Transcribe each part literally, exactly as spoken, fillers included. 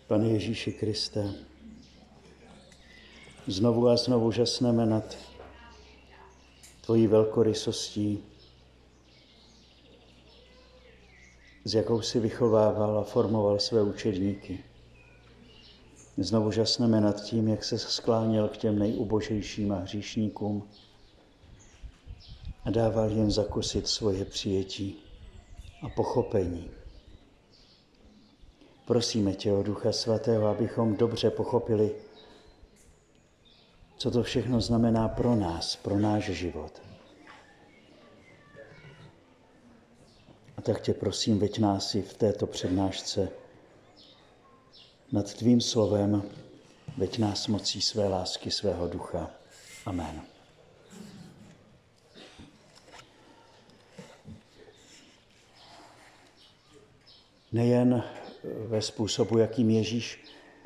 Pane Ježíši Kriste, znovu a znovu žasneme nad tvojí velkorysostí, s jakou jsi vychovával a formoval své učedníky. Znovu žasneme nad tím, jak se skláněl k těm nejubožejším a hříšníkům a dával jim zakusit svoje přijetí a pochopení. Prosíme tě o Ducha Svatého, abychom dobře pochopili, co to všechno znamená pro nás, pro náš život. A tak tě prosím, veď nás i v této přednášce nad tvým slovem, veď nás mocí své lásky, svého ducha. Amen. Nejen ve způsobu, jakým Ježíš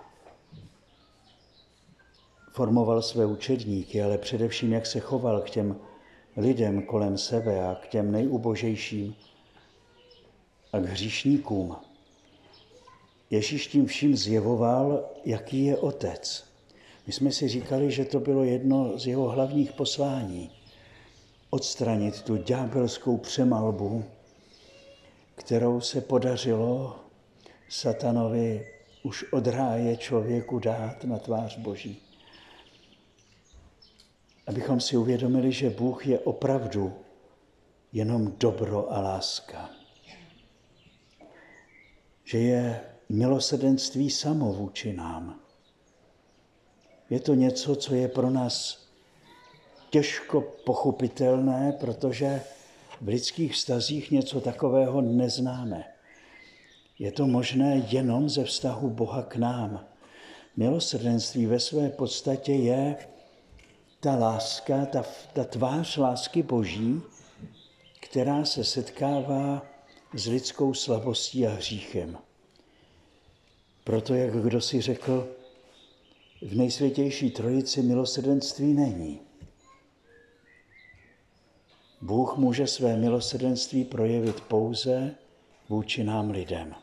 formoval své učedníky, ale především, jak se choval k těm lidem kolem sebe a k těm nejubožejším a k hříšníkům. Ježíš tím vším zjevoval, jaký je otec. My jsme si říkali, že to bylo jedno z jeho hlavních poslání. Odstranit tu ďábelskou přemalbu, kterou se podařilo satanovi už od ráje člověku dát na tvář Boží. Abychom si uvědomili, že Bůh je opravdu jenom dobro a láska. Že je milosrdenství samo vůči nám. Je to něco, co je pro nás těžko pochopitelné, protože v lidských vztazích něco takového neznáme. Je to možné jenom ze vztahu Boha k nám. Milosrdenství ve své podstatě je ta láska, ta, ta tvář lásky Boží, která se setkává s lidskou slabostí a hříchem. Proto, jak kdo si řekl, v nejsvětější trojici milosrdenství není. Bůh může své milosrdenství projevit pouze vůči nám lidem.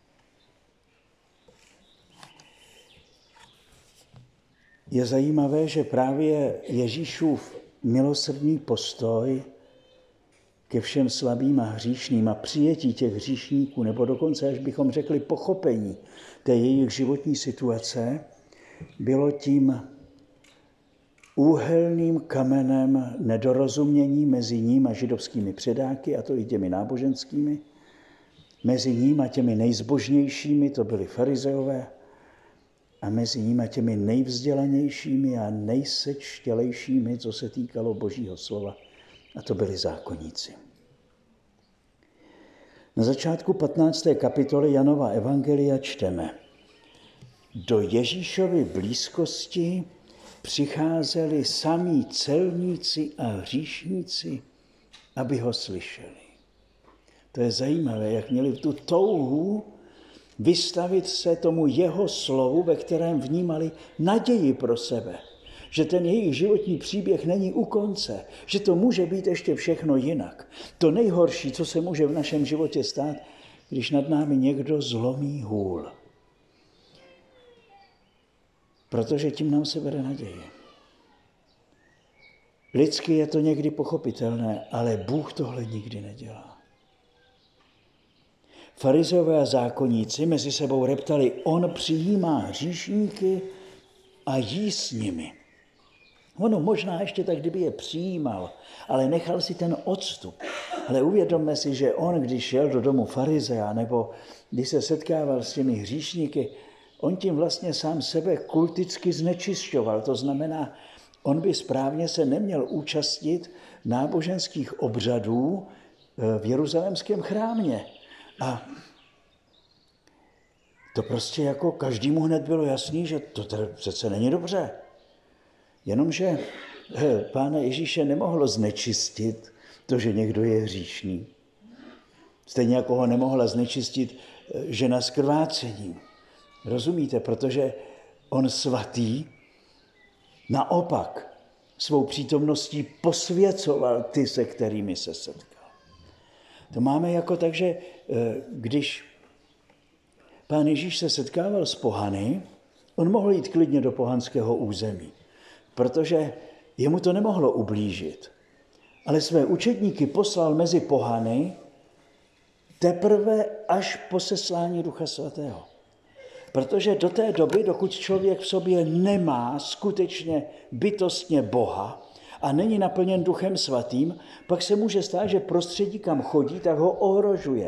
Je zajímavé, že právě Ježíšův milosrdný postoj ke všem slabým a hříšným a přijetí těch hříšníků, nebo dokonce, až bychom řekli, pochopení té jejich životní situace, bylo tím úhelným kamenem nedorozumění mezi ním a židovskými předáky, a to i těmi náboženskými, mezi ním a těmi nejzbožnějšími, to byli farizeové, a mezi ním a těmi nejvzdělanějšími a nejsečtělejšími, co se týkalo Božího slova, a to byli zákonníci. Na začátku patnácté kapitoly Janova evangelia čteme: Do Ježíšovy blízkosti přicházeli samí celníci a hříšníci, aby ho slyšeli. To je zajímavé, jak měli tu touhu vystavit se tomu jeho slovu, ve kterém vnímali naději pro sebe. Že ten jejich životní příběh není u konce, že to může být ještě všechno jinak. To nejhorší, co se může v našem životě stát, když nad námi někdo zlomí hůl. Protože tím nám se bere naděje. Lidsky je to někdy pochopitelné, ale Bůh tohle nikdy nedělá. Farizeové a zákonníci mezi sebou reptali: on přijímá hříšníky a jí s nimi. Ono možná ještě tak, kdyby je přijímal, ale nechal si ten odstup. Ale uvědomme si, že on, když šel do domu farizea, nebo když se setkával s těmi hříšníky, on tím vlastně sám sebe kulticky znečišťoval. To znamená, on by správně se neměl účastnit náboženských obřadů v jeruzalémském chrámě. A to prostě jako každému hned bylo jasný, že to tedy přece není dobře. Jenomže Pána Ježíše nemohlo znečistit to, že někdo je hříšný. Stejně jako ho nemohla znečistit žena s krvácením. Rozumíte? Protože on svatý naopak svou přítomností posvěcoval ty, se kterými se setkal. To máme jako tak, že když Pán Ježíš se setkával s pohany, on mohl jít klidně do pohanského území, protože jemu to nemohlo ublížit. Ale své učedníky poslal mezi pohany teprve až po seslání Ducha Svatého. Protože do té doby, dokud člověk v sobě nemá skutečně bytostně Boha a není naplněn Duchem Svatým, pak se může stát, že prostředí, kam chodí, tak ho ohrožuje.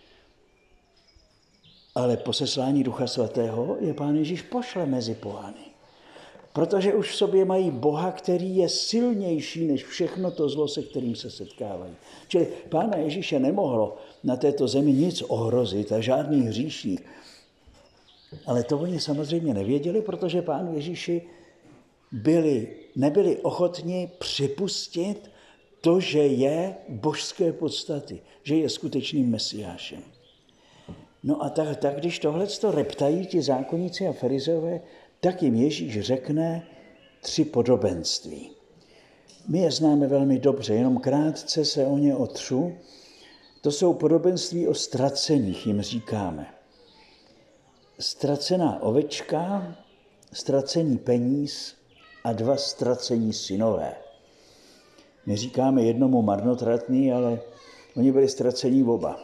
Ale po seslání Ducha Svatého je Pán Ježíš pošle mezi pohany. Protože už v sobě mají Boha, který je silnější než všechno to zlo, se kterým se setkávají. Čili Pána Ježíše nemohlo na této zemi nic ohrozit a žádný hříšník. Ale to oni samozřejmě nevěděli, protože Pánu Ježíši byli, nebyli ochotni připustit to, že je božské podstaty, že je skutečným mesiášem. No a tak, tak když tohleto reptají ti zákonníci a farizeové, tak jim Ježíš řekne tři podobenství. My je známe velmi dobře, jenom krátce se o ně otřu. To jsou podobenství o ztraceních, jim říkáme. Ztracená ovečka, ztracený peníz a dva ztracení synové. My říkáme jednomu marnotratný, ale oni byli ztracení oba.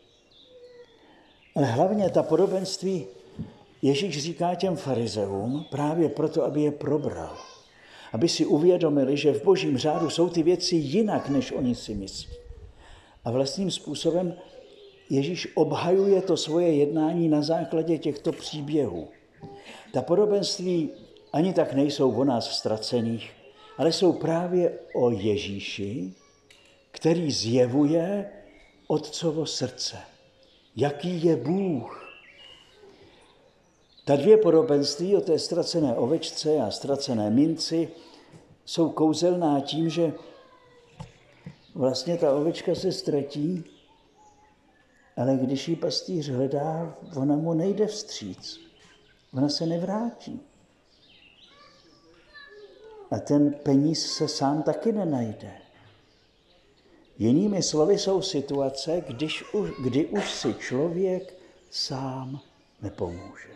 Ale hlavně ta podobenství Ježíš říká těm farizeům právě proto, aby je probral. Aby si uvědomili, že v božím řádu jsou ty věci jinak, než oni si myslí. A vlastním způsobem Ježíš obhajuje to svoje jednání na základě těchto příběhů. Ta podobenství ani tak nejsou o nás ztracených, ale jsou právě o Ježíši, který zjevuje Otcovo srdce. Jaký je Bůh? Ta dvě podobenství o té ztracené ovečce a ztracené minci jsou kouzelná tím, že vlastně ta ovečka se ztratí, ale když ji pastýř hledá, ona mu nejde vstříc. Ona se nevrátí. A ten peníz se sám taky nenajde. Jinými slovy jsou situace, když už, kdy už si člověk sám nepomůže.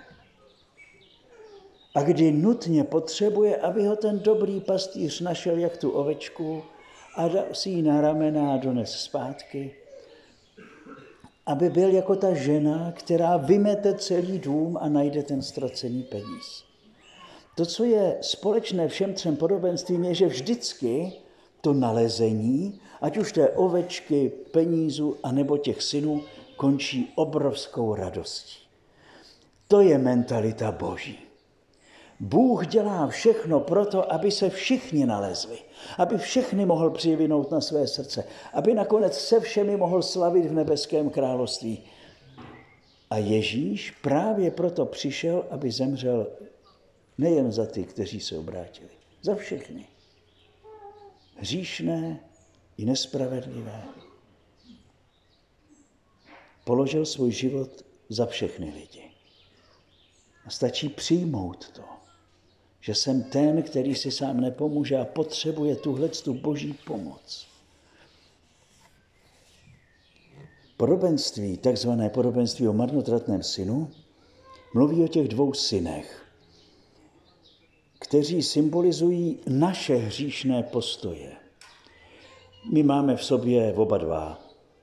A kdy nutně potřebuje, aby ho ten dobrý pastýř našel jak tu ovečku a dal si ji na ramena a dones zpátky, aby byl jako ta žena, která vymete celý dům a najde ten ztracený peníz. To, co je společné všem třem podobenstvím, je, že vždycky to nalezení, ať už té ovečky, penízu, anebo těch synů, končí obrovskou radostí. To je mentalita Boží. Bůh dělá všechno proto, aby se všichni nalezli, aby všechny mohl přivinout na své srdce, aby nakonec se všemi mohl slavit v nebeském království. A Ježíš právě proto přišel, aby zemřel nejen za ty, kteří se obrátili, za všechny. Hříšné i nespravedlivé. Položil svůj život za všechny lidi. A stačí přijmout to, že jsem ten, který si sám nepomůže a potřebuje tuhletu boží pomoc. Podobenství, takzvané podobenství o marnotratném synu, mluví o těch dvou synech, kteří symbolizují naše hříšné postoje. My máme v sobě oba dva.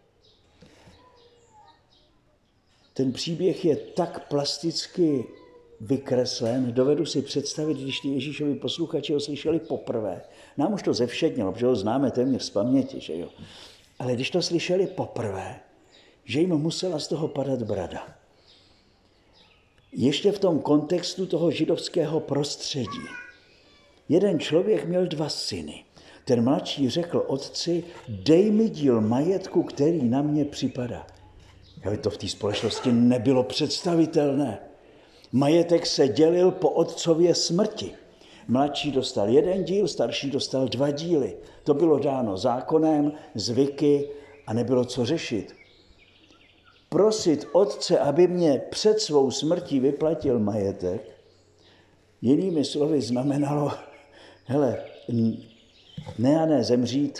Ten příběh je tak plasticky vykreslen, dovedu si představit, když ty Ježíšovi posluchači ho slyšeli poprvé. Nám už to zevšednilo, protože ho známe téměř z paměti, že jo. Ale když to slyšeli poprvé, že jim musela z toho padat brada. Ještě v tom kontextu toho židovského prostředí. Jeden člověk měl dva syny. Ten mladší řekl otci, dej mi díl majetku, který na mě připadá. Ale to v té společnosti nebylo představitelné. Majetek se dělil po otcově smrti. Mladší dostal jeden díl, starší dostal dva díly. To bylo dáno zákonem, zvyky a nebylo co řešit. Prosit otce, aby mě před svou smrtí vyplatil majetek, jinými slovy znamenalo, hele, ne a ne zemřít,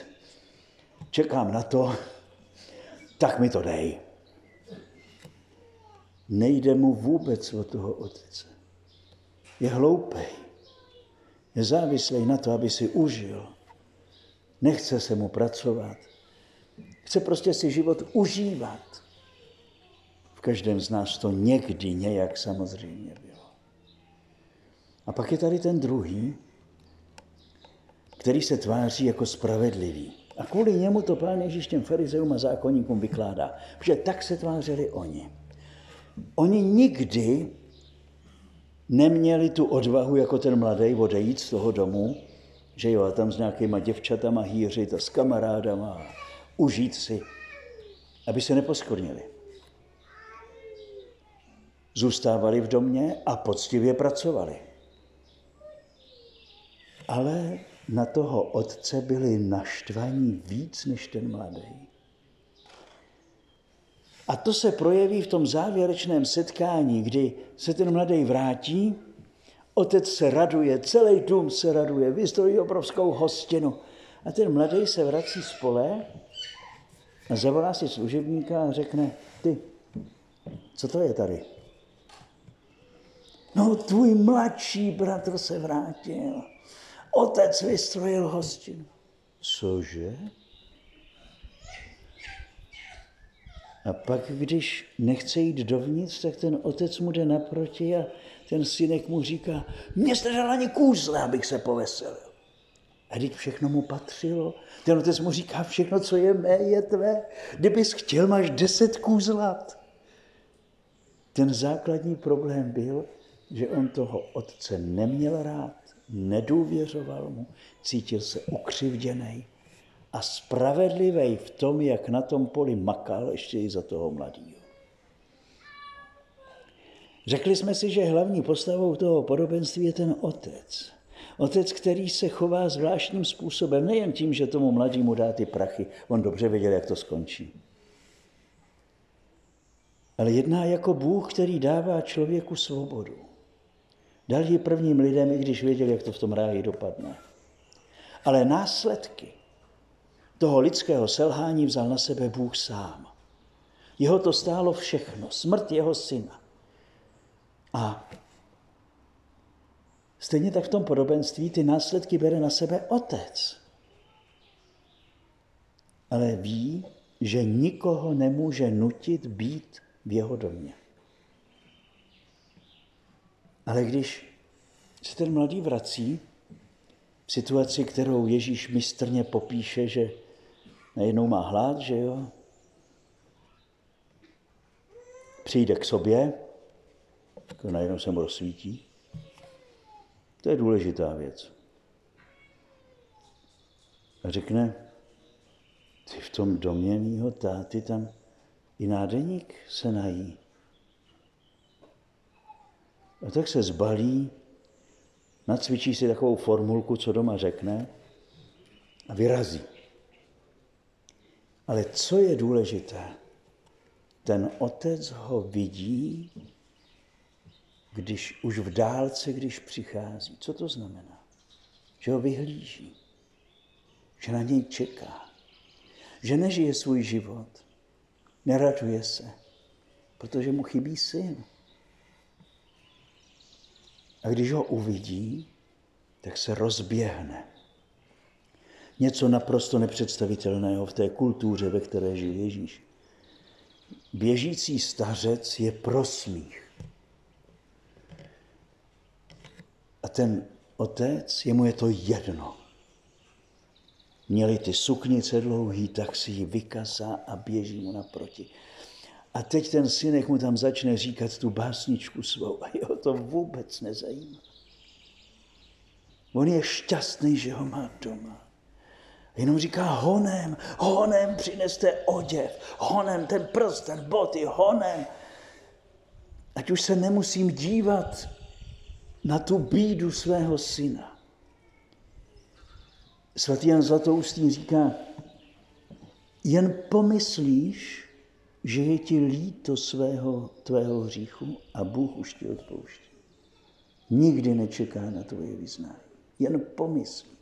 čekám na to, tak mi to dej. nejde mu vůbec o toho otce. Je hloupej. Je závislý na to, aby si užil. Nechce se mu pracovat. Chce prostě si život užívat. V každém z nás to někdy nějak samozřejmě bylo. A pak je tady ten druhý, který se tváří jako spravedlivý. A kvůli němu to Pán Ježíš těm farizeům a zákonníkům vykládá. Protože tak se tvářili oni. Oni nikdy neměli tu odvahu, jako ten mladý, odejít z toho domu, že jo, a tam s nějakýma děvčatama hýřit a s kamarádama a užít si, aby se neposkornili. Zůstávali v domě a poctivě pracovali. Ale na toho otce byli naštvaní víc než ten mladý. A to se projeví v tom závěrečném setkání, kdy se ten mladý vrátí, otec se raduje, celý dům se raduje, vystojí obrovskou hostinu. A ten mladý se vrací z pole a zavolá si služebníka a řekne, ty, co to je tady? No, tvůj mladší bratr se vrátil. Otec vystrojil hostinu. Cože? A pak, když nechce jít dovnitř, tak ten otec mu jde naproti a ten synek mu říká, mě jste dal ani kůzle, abych se poveselil. A teď všechno mu patřilo. Ten otec mu říká, všechno, co je mé, je tvé. Kdybys chtěl, máš deset kůzlat. Ten základní problém byl, že on toho otce neměl rád, nedůvěřoval mu, cítil se ukřivděnej a spravedlivý v tom, jak na tom poli makal, ještě i za toho mladýho. Řekli jsme si, že hlavní postavou toho podobenství je ten otec. Otec, který se chová zvláštním způsobem, nejen tím, že tomu mladému dá ty prachy, on dobře věděl, jak to skončí. Ale jedná jako Bůh, který dává člověku svobodu. Dal ji prvním lidem, i když věděl, jak to v tom ráji dopadne. Ale následky toho lidského selhání vzal na sebe Bůh sám. Jeho to stálo všechno, smrt jeho syna. A stejně tak v tom podobenství ty následky bere na sebe otec. Ale ví, že nikoho nemůže nutit být v jeho domě. Ale když se ten mladý vrací v situaci, kterou Ježíš mistrně popíše, že najednou má hlad, že jo, přijde k sobě, jako najednou se mu rozsvítí. To je důležitá věc. A řekne, ty v tom domě mýho táty tam i nádeník se nají. A tak se zbalí, nacvičí si takovou formulku, co doma řekne a vyrazí. Ale co je důležité? Ten otec ho vidí, když už v dálce, když přichází. Co to znamená? Že ho vyhlíží, že na něj čeká, že nežije svůj život, neraduje se, protože mu chybí syn. A když ho uvidí, tak se rozběhne. Něco naprosto nepředstavitelného v té kultuře, ve které žil Ježíš. Běžící stařec je prosmích. A ten otec, jemu je to jedno. Měli ty suknice dlouhý, tak si ji vykasá a běží mu naproti. A teď ten synek mu tam začne říkat tu básničku svou a jeho to vůbec nezajímá. On je šťastný, že ho má doma. Jenom říká honem, honem přineste oděv, honem ten prsten, boty, honem. Ať už se nemusím dívat na tu bídu svého syna. Svatý Jan Zlatoustý říká, jen pomyslíš, že je ti líto svého tvého hříchu a Bůh už ti odpouští. Nikdy nečeká na tvoje vyznání. Jen pomyslíš.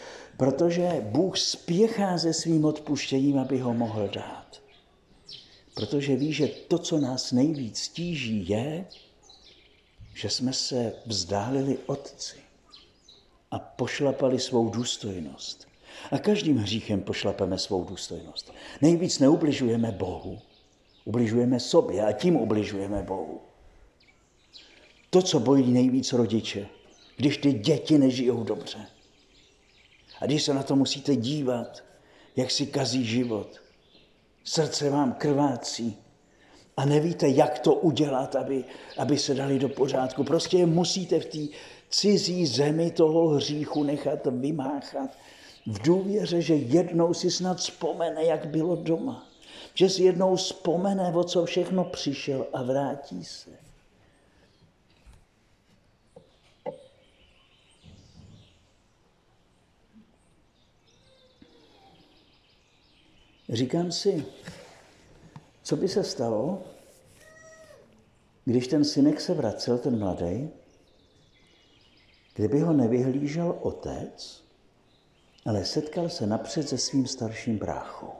Protože Bůh spěchá se svým odpuštěním, aby ho mohl dát. protože ví, že to, co nás nejvíc tíží, je, že jsme se vzdálili Otci a pošlapali svou důstojnost. A každým hříchem pošlapeme svou důstojnost. Nejvíc neubližujeme Bohu, ubližujeme sobě a tím ubližujeme Bohu. To, co bojí nejvíc rodiče, když ty děti nežijou dobře. A když se na to musíte dívat, jak si kazí život, srdce vám krvácí a nevíte, jak to udělat, aby, aby se dali do pořádku. Prostě je musíte v té cizí zemi toho hříchu nechat vymáchat v důvěře, že jednou si snad vzpomene, jak bylo doma. Že si jednou vzpomene, o co všechno přišel a vrátí se. Říkám si, co by se stalo, když ten synek se vracel, ten mladý, kdyby ho nevyhlížel otec, ale setkal se napřed se svým starším bráchou.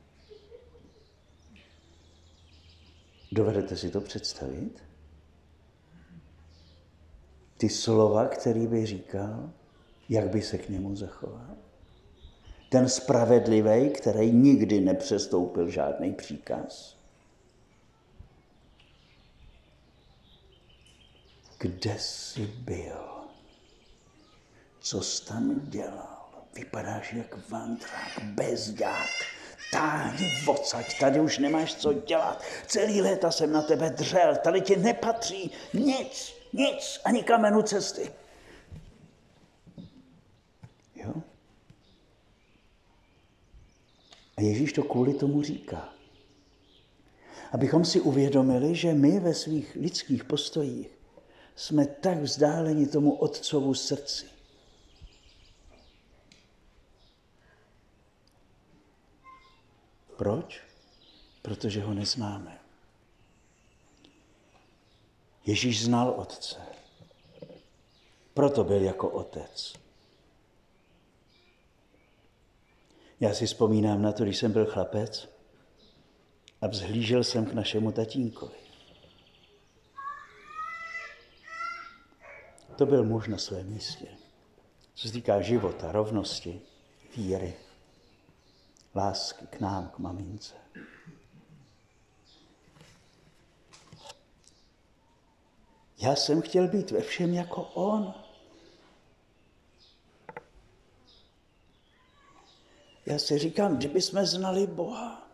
Dovedete si to představit? Ty slova, který by říkal, jak by se k němu zachoval? Ten spravedlivý, který nikdy nepřestoupil žádný příkaz. Kde jsi byl? Co jsi tam dělal? Vypadáš jak vandrák, bezďák. Táhni odsaď, tady už nemáš co dělat. Celý léta jsem na tebe dřel, tady ti nepatří nic, nic, ani kamenu cesty. Jo? A Ježíš to kvůli tomu říká. Abychom si uvědomili, že my ve svých lidských postojích jsme tak vzdáleni tomu otcovu srdci. Proč? Protože ho neznáme. Ježíš znal otce. Proto byl jako otec. Já si vzpomínám na to, když jsem byl chlapec a vzhlížel jsem k našemu tatínkovi. To byl muž na svém místě. Co se týká života, rovnosti, víry, lásky k nám, k mamince. Já jsem chtěl být ve všem jako on. Já si říkám, kdyby jsme znali Boha.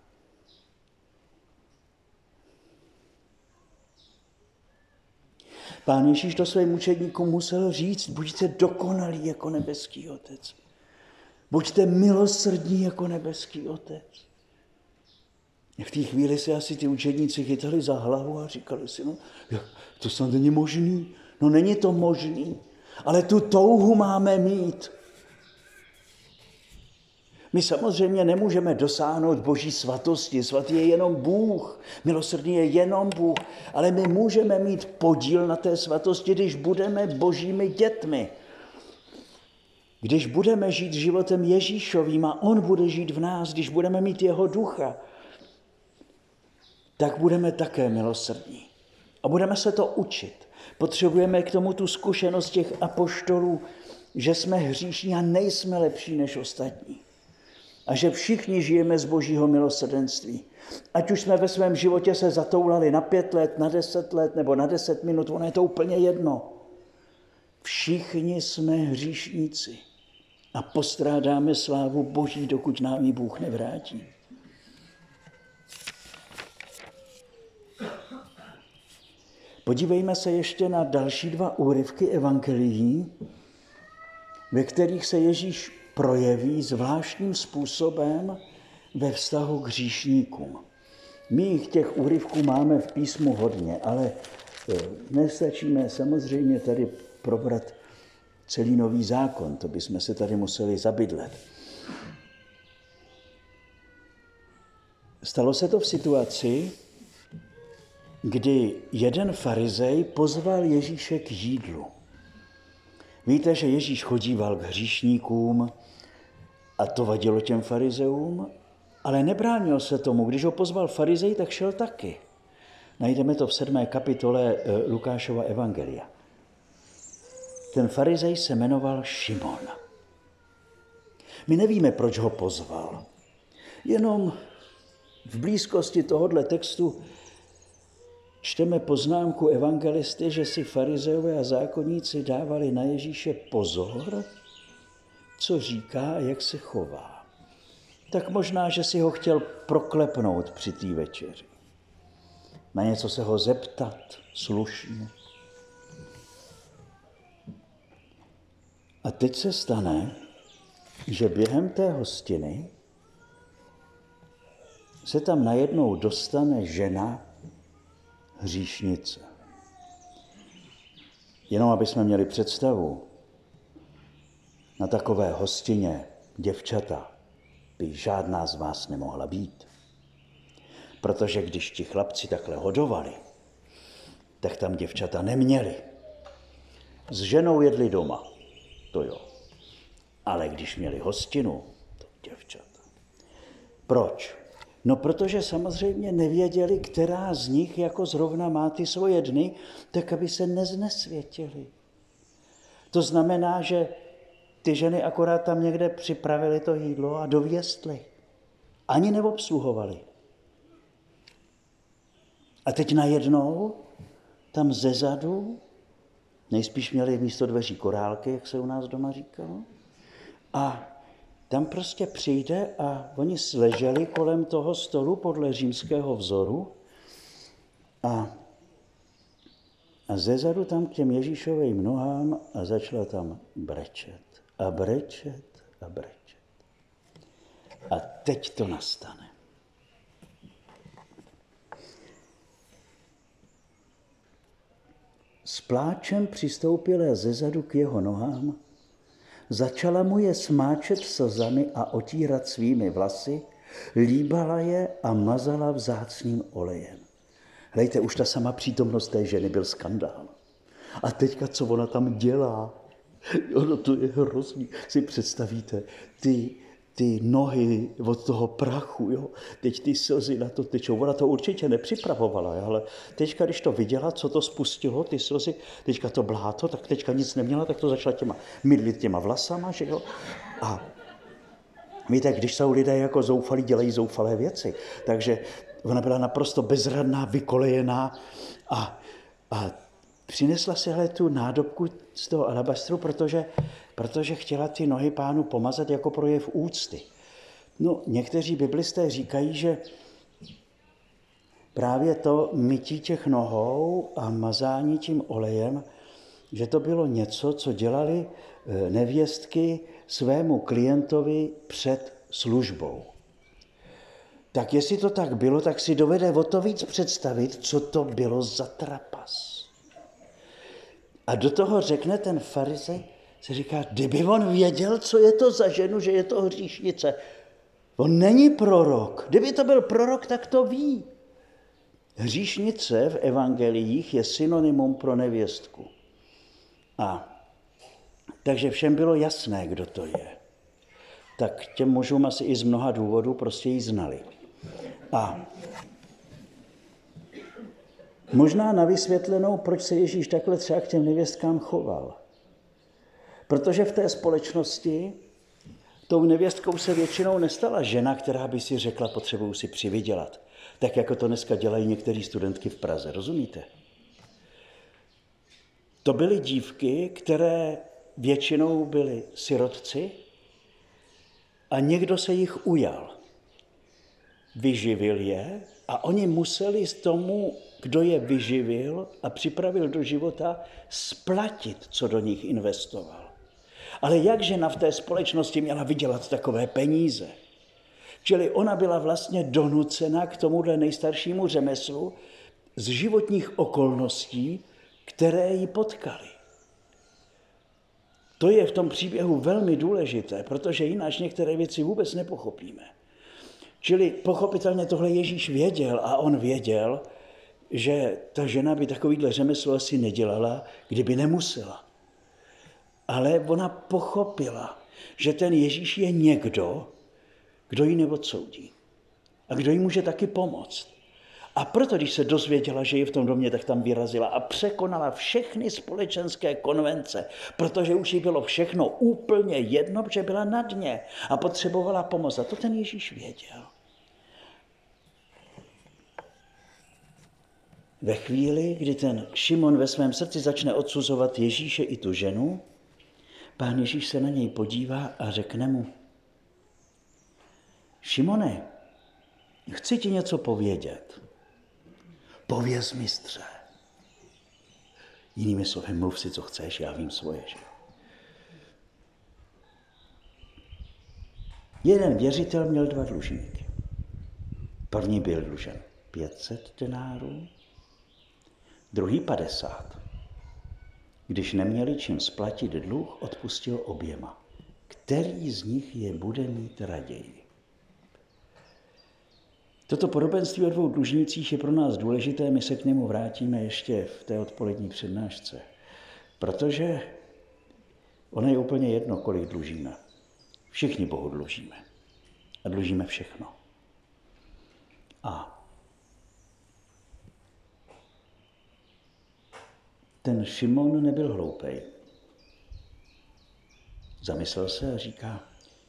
Pán Ježíš to svým učedníkům musel říct, buďte dokonalí jako nebeský otec. Buďte milosrdní jako nebeský otec. V té chvíli se asi ty učedníci chytali za hlavu a říkali si, no, to snad není možný. No není to možný, ale tu touhu máme mít. My samozřejmě nemůžeme dosáhnout boží svatosti. Svatý je jenom Bůh, milosrdný je jenom Bůh, ale my můžeme mít podíl na té svatosti, když budeme božími dětmi. Když budeme žít životem Ježíšovým a on bude žít v nás, když budeme mít jeho ducha, tak budeme také milosrdní. A budeme se to učit. Potřebujeme k tomu tu zkušenost těch apoštolů, že jsme hříšní a nejsme lepší než ostatní. A že všichni žijeme z božího milosrdenství. Ať už jsme ve svém životě se zatoulali na pět let, na deset let nebo na deset minut, ono je to úplně jedno. Všichni jsme hříšníci a postrádáme slávu boží, dokud nám ji Bůh nevrátí. Podívejme se ještě na další dva úryvky evangelií, ve kterých se Ježíš projeví zvláštním způsobem ve vztahu k hříšníkům. My jich těch úryvků máme v písmu hodně, ale nestačíme samozřejmě tady probrat celý Nový zákon, to bychom se tady museli zabydlet. Stalo se to v situaci, kdy jeden farizej pozval Ježíše k jídlu. Víte, že Ježíš chodíval k hříšníkům a to vadilo těm farizeům Ale nebránil se tomu, když ho pozval farizej, tak šel taky. Najdeme to v sedmé kapitole Lukášova evangelia. Ten farizej se jmenoval Šimon. My nevíme, proč ho pozval. Jenom v blízkosti tohohle textu čteme poznámku evangelisty, že si farizejové a zákonníci dávali na Ježíše pozor, co říká a jak se chová. Tak možná, že si ho chtěl proklepnout při té večeři. Na něco se ho zeptat slušně. A teď se stane, že během té hostiny se tam najednou dostane žena hříšnice. Jenom aby jsme měli představu, na takové hostině děvčata by žádná z vás nemohla být. Protože když ti chlapci takhle hodovali, tak tam děvčata neměli. S ženou jedli doma, to jo. Ale když měli hostinu, to děvčata. Proč? No protože samozřejmě nevěděli, která z nich jako zrovna má ty svoje dny, tak aby se neznesvětili. To znamená, že ty ženy akorát tam někde připravili to jídlo a dověstly. Ani neobsluhovali. A teď najednou tam zezadu, nejspíš měli místo dveří korálky, jak se u nás doma říkalo, a tam prostě přijde a oni leželi kolem toho stolu podle římského vzoru a, a zezadu tam k těm Ježíšovým nohám a začala tam brečet a brečet a brečet. A teď to nastane. S pláčem přistoupila zezadu k jeho nohám, začala mu je smáčet slzami a otírat svými vlasy, líbala je a mazala vzácným olejem. Hlejte, už ta sama přítomnost té ženy byl skandál. A teďka, co ona tam dělá? Ono to je hrozný. Si představíte, ty, ty nohy od toho prachu, jo? Teď ty slzy na to tečou. Ona to určitě nepřipravovala, ale teďka, když to viděla, co to spustilo, ty slzy, teďka to bláto, tak teďka nic neměla, tak to začala těma mydlit těma vlasama, že jo? A víte, když jsou lidé jako zoufalí, dělají zoufalé věci. Takže ona byla naprosto bezradná, vykolejená a, a přinesla si hle tu nádobku z toho alabastru, protože, protože chtěla ty nohy pánu pomazat jako projev úcty. No, někteří biblisté říkají, že právě to mytí těch nohou a mazání tím olejem, že to bylo něco, co dělali nevěstky svému klientovi před službou. Tak jestli to tak bylo, tak si dovede o to víc představit, co to bylo za trapas. A do toho řekne ten farizej, se říká, kdyby on věděl, co je to za ženu, že je to hříšnice. On není prorok. Kdyby to byl prorok, tak to ví. Hříšnice v evangeliích je synonymum pro nevěstku. A takže všem bylo jasné, kdo to je. Tak těm mužům asi i z mnoha důvodů prostě ji znali. A možná na vysvětlenou, proč se Ježíš takhle třeba k těm nevěstkám choval. Protože v té společnosti tou nevěstkou se většinou nestala žena, která by si řekla, potřebuju si přivydělat. Tak jako to dneska dělají některé studentky v Praze, rozumíte? To byly dívky, které většinou byly sirotci a někdo se jich ujal. Vyživil je a oni museli z tomu, kdo je vyživil a připravil do života, splatit, co do nich investoval. Ale jak žena v té společnosti měla vydělat takové peníze? Čili ona byla vlastně donucena k tomuhle nejstaršímu řemeslu z životních okolností, které ji potkaly. To je v tom příběhu velmi důležité, protože jinak některé věci vůbec nepochopíme. Čili pochopitelně tohle Ježíš věděl a on věděl, že ta žena by takovýhle řemeslo asi nedělala, kdyby nemusela. Ale ona pochopila, že ten Ježíš je někdo, kdo ji neodsoudí. A kdo jí může taky pomoct. A proto, když se dozvěděla, že je v tom domě, tak tam vyrazila a překonala všechny společenské konvence, protože už jí bylo všechno úplně jedno, že byla na dně a potřebovala pomoc. A to ten Ježíš věděl. Ve chvíli, kdy ten Šimon ve svém srdci začne odsuzovat Ježíše i tu ženu, Pán Ježíš se na něj podívá a řekne mu: Šimone, chci ti něco povědět. Pověz, mistře. Jinými slovy, mluv si, co chceš, já vím svoje. Že? Jeden věřitel měl dva dlužníky. První byl dlužen pět set denárů, druhý padesát. Když neměli čím splatit dluh, odpustil oběma. Který z nich je bude mít raději? Toto podobenství o dvou dlužnících je pro nás důležité, my se k němu vrátíme ještě v té odpolední přednášce. Protože ono je úplně jedno, kolik dlužíme. Všichni Bohu dlužíme. A dlužíme všechno. A ten Šimon nebyl hloupej. Zamyslel se a říká: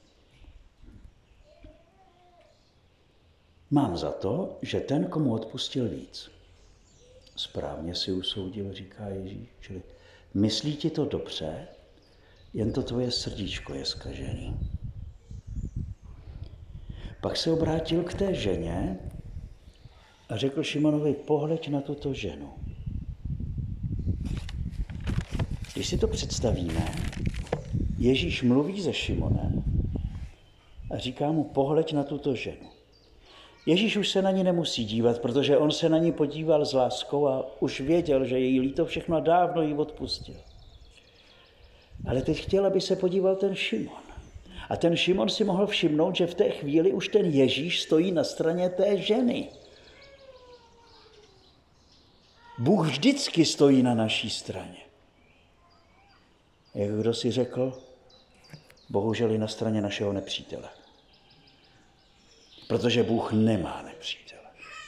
mám za to, že ten, komu odpustil víc. Správně si usoudil, říká Ježíš. Čili myslí ti to dobře, jen to tvoje srdíčko je zkažený. Pak se obrátil k té ženě a řekl Šimonovi: pohleď na tuto ženu. Když si to představíme, Ježíš mluví se Šimonem a říká mu: pohleď na tuto ženu. Ježíš už se na ní nemusí dívat, protože on se na ní podíval s láskou a už věděl, že je jí líto všechno a dávno jí odpustil. Ale teď chtěl, aby se podíval ten Šimon. A ten Šimon si mohl všimnout, že v té chvíli už ten Ježíš stojí na straně té ženy. Bůh vždycky stojí na naší straně. Jak kdo si řekl, bohužel i na straně našeho nepřítele. Protože Bůh nemá nepřítele.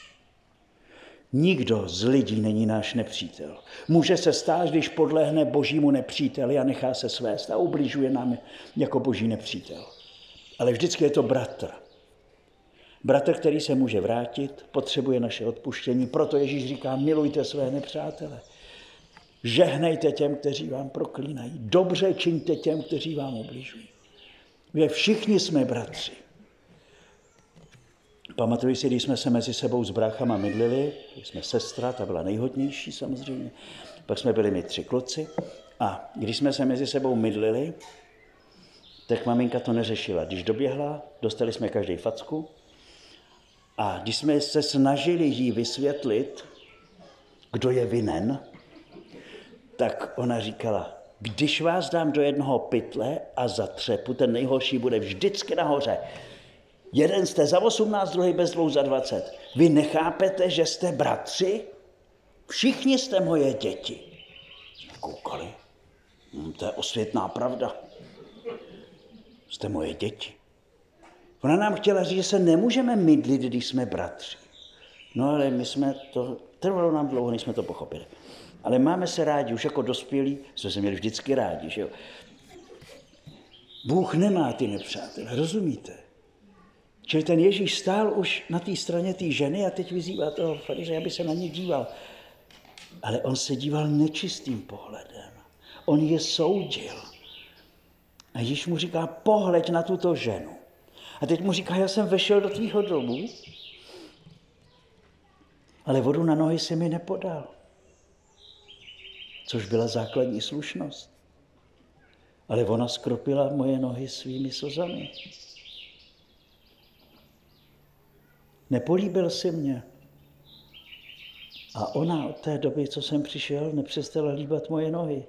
Nikdo z lidí není náš nepřítel. Může se stát, když podlehne božímu nepříteli a nechá se svést a ubližuje nám jako boží nepřítel. Ale vždycky je to bratr. Bratr, který se může vrátit, potřebuje naše odpuštění. Proto Ježíš říká: milujte své nepřátele. Žehnejte těm, kteří vám proklínají. Dobře čiňte těm, kteří vám ubližují. Že všichni jsme bratři. Pamatuji si, když jsme se mezi sebou s bráchama mydlili, jsme sestra, ta byla nejhodnější samozřejmě, pak jsme byli my tři kluci a když jsme se mezi sebou mydlili, tak maminka to neřešila. Když doběhla, dostali jsme každý facku a když jsme se snažili jí vysvětlit, kdo je vinen, tak ona říkala: když vás dám do jednoho pytle a zatřepu, ten nejhorší bude vždycky nahoře. Jeden jste za osmnáct, druhý bez dvou za dvacet. Vy nechápete, že jste bratři? Všichni jste moje děti. Jsme koukali. Hm, to je osvětná pravda. Jste moje děti. Ona nám chtěla říct, že se nemůžeme mydlit, když jsme bratři. No ale my jsme to, trvalo nám dlouho, než jsme to pochopili. Ale máme se rádi, už jako dospělí, jsme se měli vždycky rádi, že jo. Bůh nemá ty nepřátele, rozumíte? Čili ten Ježíš stál už na té straně té ženy a teď vyzývá toho farizeje, aby se na ně díval. Ale on se díval nečistým pohledem. On je soudil. A Ježíš mu říká: pohleď na tuto ženu. A teď mu říká: já jsem vešel do tvýho domu, ale vodu na nohy si mi nepodal. Což byla základní slušnost. Ale ona skropila moje nohy svými slzami. Nepolíbil si mě. A ona od té doby, co jsem přišel, nepřestala líbat moje nohy.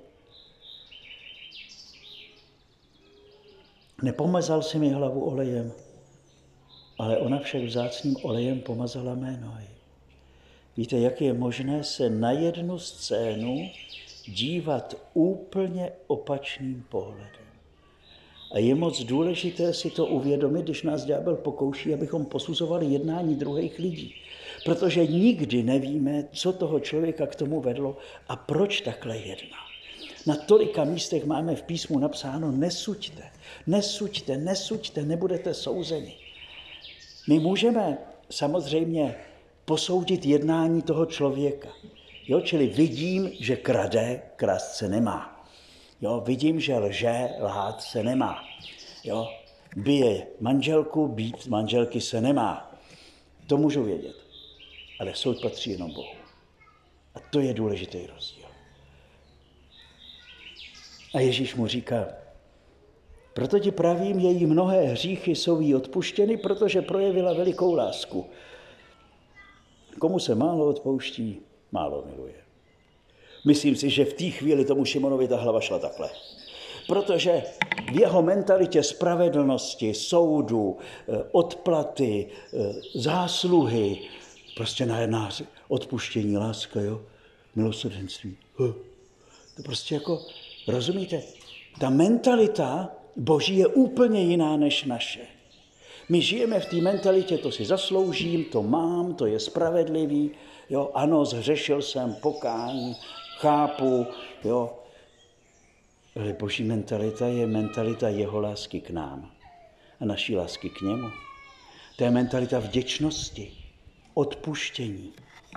Nepomazal si mi hlavu olejem, ale ona však vzácným olejem pomazala mé nohy. Víte, jak je možné se na jednu scénu dívat úplně opačným pohledem. A je moc důležité si to uvědomit, když nás ďábel pokouší, abychom posuzovali jednání druhých lidí. Protože nikdy nevíme, co toho člověka k tomu vedlo a proč takhle jedná. Na tolika místech máme v písmu napsáno nesuďte, nesuďte, nesuďte, nebudete souzeni. My můžeme samozřejmě posoudit jednání toho člověka. Jo, čili vidím, že krade, krást se nemá. Jo, vidím, že lže, lhát se nemá. Jo, bije manželku, být manželky se nemá. To můžu vědět. Ale soud patří jenom Bohu. A to je důležitý rozdíl. A Ježíš mu říká, proto ti pravím, její mnohé hříchy jsou jí odpuštěny, protože projevila velikou lásku. Komu se málo odpouští, málo miluje. Myslím si, že v té chvíli tomu Šimonovi ta hlava šla takhle. Protože v jeho mentalitě spravedlnosti, soudu, odplaty, zásluhy, prostě najedná odpuštění, láska, jo, milosrdenství. To prostě jako, rozumíte, ta mentalita Boží je úplně jiná než naše. My žijeme v té mentalitě, to si zasloužím, to mám, to je spravedlivý, jo, ano, zhřešil jsem, pokání, chápu, jo. Ale Boží mentalita je mentalita jeho lásky k nám a naší lásky k němu. To je mentalita vděčnosti, odpuštění.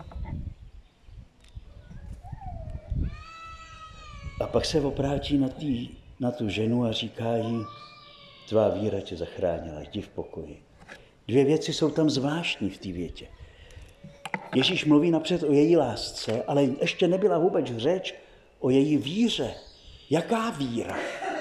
A pak se obrátí na, tý, na tu ženu a říká jí, tvá víra tě zachránila, jdi v pokoji. Dvě věci jsou tam zvláštní v té větě. Ježíš mluví napřed o její lásce, ale ještě nebyla vůbec řeč o její víře. Jaká víra?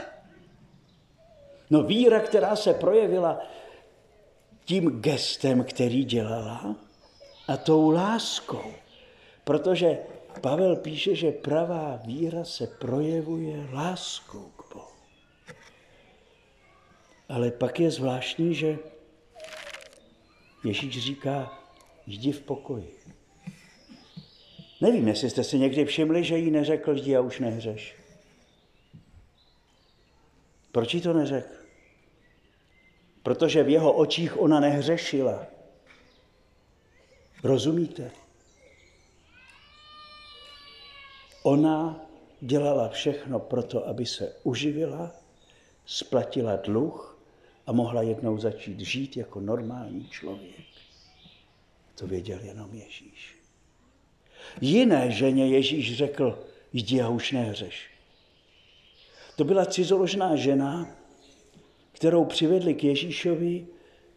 No víra, která se projevila tím gestem, který dělala a tou láskou. Protože Pavel píše, že pravá víra se projevuje láskou k Bohu. Ale pak je zvláštní, že Ježíš říká, jdi v pokoji. Nevím, jestli jste si někdy všimli, že jí neřekl, jdi a už nehřeš. Proč jí to neřekl? Protože v jeho očích ona nehřešila. Rozumíte? Ona dělala všechno proto, aby se uživila, splatila dluh a mohla jednou začít žít jako normální člověk. To věděl jenom Ježíš. Jiné ženě Ježíš řekl, jdi a už nehřeš. To byla cizoložná žena, kterou přivedli k Ježíšovi,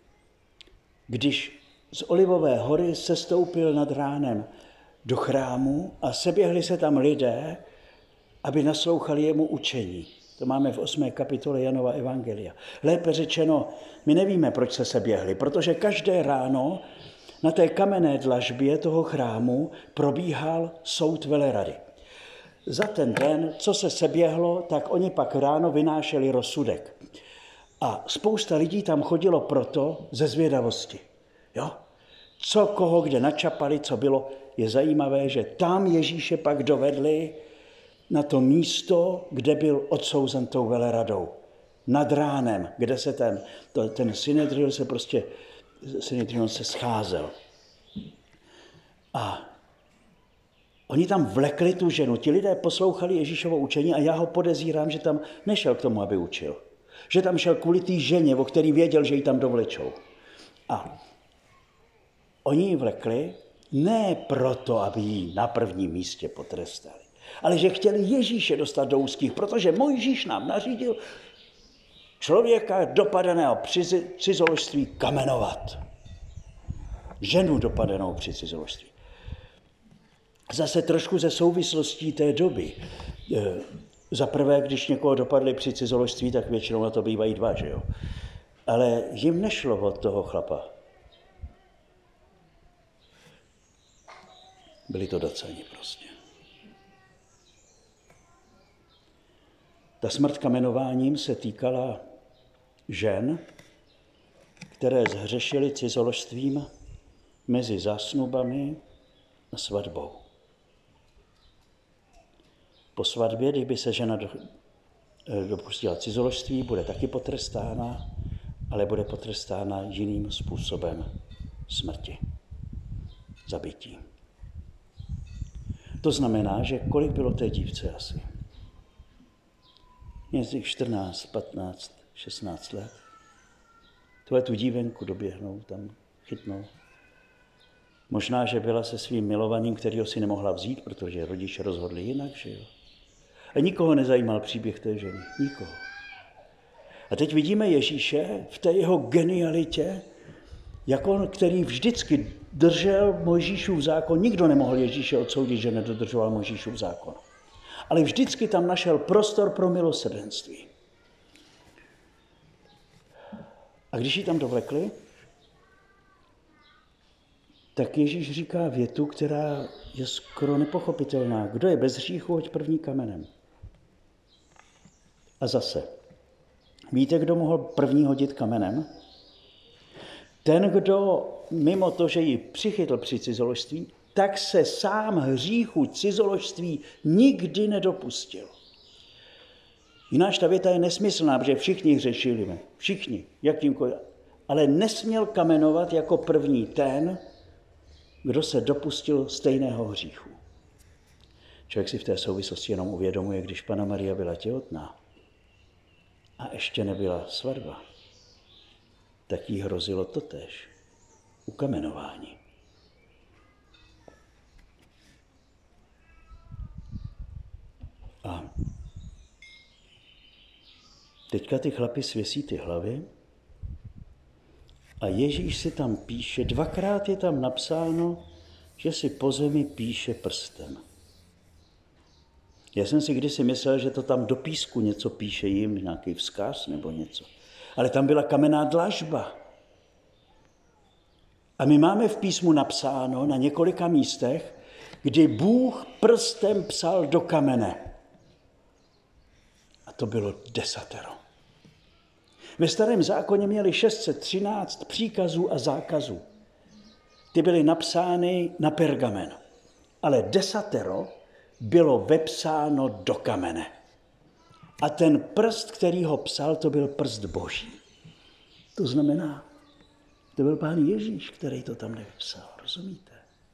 když z Olivové hory sestoupil nad ránem do chrámu a seběhli se tam lidé, aby naslouchali jemu učení. To máme v osmé kapitole Janova evangelia. Lépe řečeno, my nevíme, proč se seběhli, protože každé ráno na té kamenné dlažbě toho chrámu probíhal soud velerady. Za ten den, co se seběhlo, tak oni pak ráno vynášeli rozsudek. A spousta lidí tam chodilo proto ze zvědavosti. Jo? Co koho kde načapali, co bylo, je zajímavé, že tam Ježíše pak dovedli na to místo, kde byl odsouzen tou veleradou. Nad ránem, kde se ten, to, ten synedrion se prostě, synedrion se scházel. A oni tam vlekli tu ženu. Ti lidé poslouchali Ježíšovo učení a já ho podezírám, že tam nešel k tomu, aby učil. Že tam šel kvůli té ženě, o který věděl, že ji tam dovlečou. A oni ji vlekli ne proto, aby ji na prvním místě potrestali, ale že chtěli Ježíše dostat do úzkých, protože Mojžíš nám nařídil člověka dopadeného při cizoložství kamenovat. Ženu dopadenou při cizoložství. Zase trošku ze souvislostí té doby. Za prvé, když někoho dopadli při cizoložství, tak většinou na to bývají dva, že jo? Ale jim nešlo od toho chlapa. Byli to doceni prostě. Ta smrt kamenováním se týkala žen, které zhřešily cizoložstvím mezi zásnubami a svatbou. Po svatbě, kdyby se žena dopustila cizoložství, bude taky potrestána, ale bude potrestána jiným způsobem smrti, zabití. To znamená, že kolik bylo té dívce asi? Měli čtrnáct, patnáct, šestnáct let. Tohle tu dívenku doběhnou, tam chytnou. Možná, že byla se svým milovaným, kterýho si nemohla vzít, protože rodiče rozhodli jinak, že jo. A nikoho nezajímal příběh té ženy. Nikoho. A teď vidíme Ježíše v té jeho genialitě, jak on, který vždycky držel Mojžíšův zákon. Nikdo nemohl Ježíše odsoudit, že nedodržoval Mojžíšův zákon. Ale vždycky tam našel prostor pro milosrdenství. A když ji tam dovlekli, tak Ježíš říká větu, která je skoro nepochopitelná. Kdo je bez hříchu, hoď první kamenem. A zase, víte, kdo mohl první hodit kamenem? Ten, kdo mimo to, že ji přichytl při cizoložství, tak se sám hříchu cizoložství nikdy nedopustil. Jináž ta věta je nesmyslná, protože všichni hřešili, všichni, jakýmkoliv, ale nesměl kamenovat jako první ten, kdo se dopustil stejného hříchu. Člověk si v té souvislosti jenom uvědomuje, když Panna Maria byla těhotná a ještě nebyla svatba, tak jí hrozilo totéž, ukamenování. A teďka ty chlapi svěsí ty hlavy a Ježíš si tam píše, dvakrát je tam napsáno, že si po zemi píše prstem. Já jsem si kdysi myslel, že to tam do písku něco píše jim, nějaký vzkaz nebo něco. Ale tam byla kamenná dlažba. A my máme v písmu napsáno na několika místech, kdy Bůh prstem psal do kamene. A to bylo desatero. Ve Starém zákoně měli šest set třináct příkazů a zákazů. Ty byly napsány na pergamen. Ale desatero bylo vepsáno do kamene. A ten prst, který ho psal, to byl prst Boží. To znamená, to byl Pán Ježíš, který to tam nevypsal, rozumíte?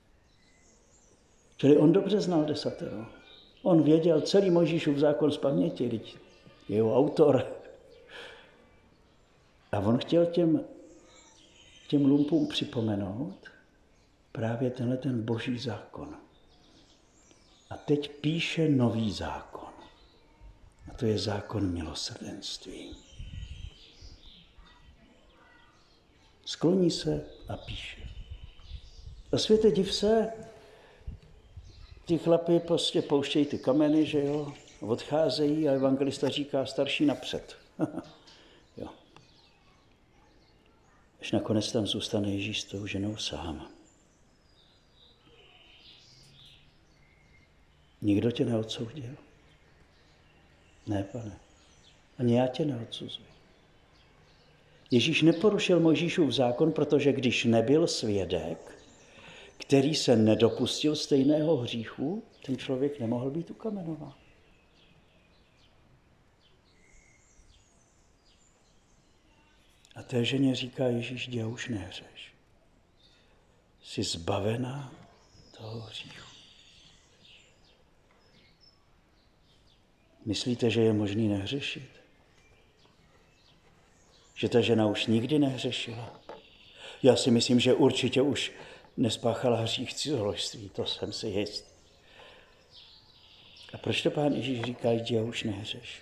Čili on dobře znal desatero. On věděl celý Mojžíšův zákon z paměti, teď je jeho autor. A on chtěl těm, těm lumpům připomenout právě tenhle ten Boží zákon. A teď píše nový zákon. A to je zákon milosrdenství. Skloní se a píše. A světe div se, ty chlapi prostě pouštějí ty kameny, že jo, odcházejí a evangelista říká starší napřed. Jo. Až nakonec tam zůstane Ježíš s tou ženou sám. Nikdo tě neodsoudil? Ne, pane. Ani já tě neodsuzuji. Ježíš neporušil Mojžíšův zákon, protože když nebyl svědek, který se nedopustil stejného hříchu, ten člověk nemohl být ukamenován. A té ženě říká Ježíš, jdi a už nehřeš. Jsi zbavená toho hříchu. Myslíte, že je možný nehřešit? Že ta žena už nikdy nehřešila? Já si myslím, že určitě už nespáchala hřích cizoložství, to jsem si jist. A proč to Pán Ježíš říká, jdi a už nehřeš?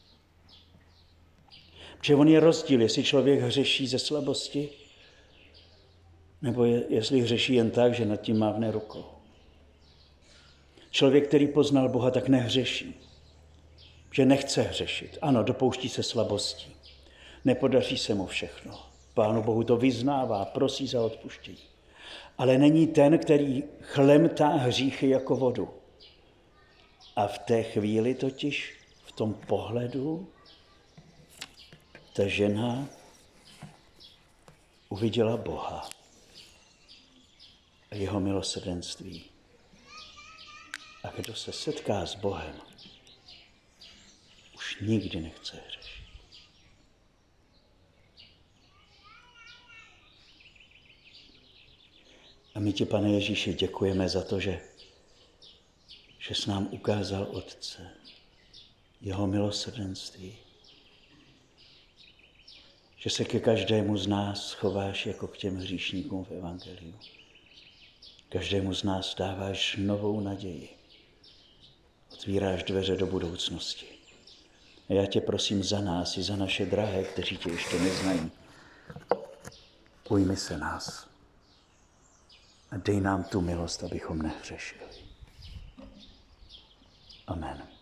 Protože on je rozdíl, jestli člověk hřeší ze slabosti, nebo je, jestli hřeší jen tak, že nad tím mávne rukou. Člověk, který poznal Boha, tak nehřeší. Že nechce hřešit. Ano, dopouští se slabostí. Nepodaří se mu všechno. Pánu Bohu to vyznává, prosí za odpuštění. Ale není ten, který chlemtá hříchy jako vodu. A v té chvíli totiž, v tom pohledu, ta žena uviděla Boha a jeho milosrdenství. A kdo se setká s Bohem, už už nikdy nechce hřešit. A my ti, Pane Ježíši, děkujeme za to, že, že jsi nám ukázal Otce, jeho milosrdenství, že se ke každému z nás chováš jako k těm hříšníkům v evangeliu. Každému z nás dáváš novou naději. Otvíráš dveře do budoucnosti. A já tě prosím za nás i za naše drahé, kteří tě ještě neznají. Ujmi se nás a dej nám tu milost, abychom nehřešili. Amen.